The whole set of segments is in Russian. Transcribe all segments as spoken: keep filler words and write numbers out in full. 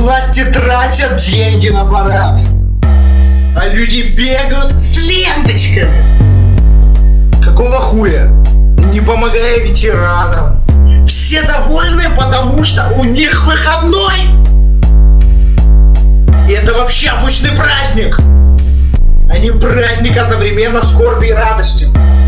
власти тратят деньги на парад, а люди бегают с ленточками. Какого хуя? Не помогая ветеранам. Все довольны, потому что у них выходной. И это вообще обычный праздник, а не праздник одновременно скорби и радости.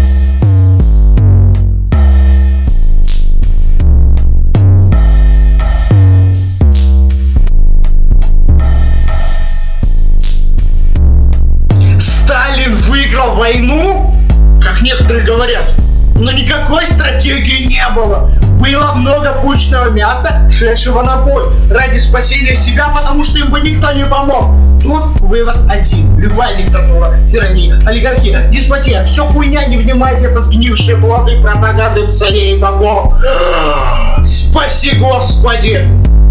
Сталин выиграл войну, как некоторые говорят, но никакой стратегии не было. Было много пушечного мяса, шедшего на бой ради спасения себя, потому что им бы никто не помог. Тут вывод один. Любая диктатура, тирания, олигархия, деспотия, все хуйня, не внимайте под сгнившие плоды пропаганды царей и богов. Спаси Господи!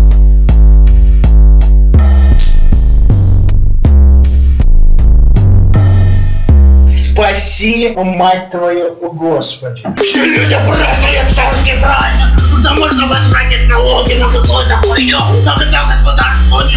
Спаси, мать твою, Господи. Все люди празднуют царский праздник, потому что вы тратите налоги на какую-то хуйню, но когда государство